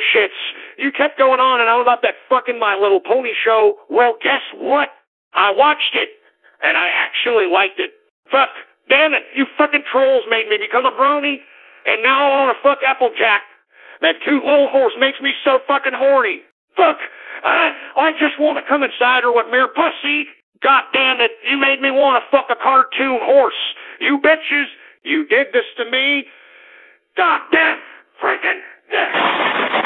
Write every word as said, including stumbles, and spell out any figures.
bullshits. You kept going on and on about that fucking My Little Pony show. Well, guess what? I watched it, and I actually liked it. Fuck, damn it, you fucking trolls made me become a brony, and now I want to fuck Applejack. That cute little horse makes me so fucking horny. Fuck, I, I just want to come inside her with mere pussy. God damn it, you made me want to fuck a cartoon horse. You bitches, you did this to me. God damn freaking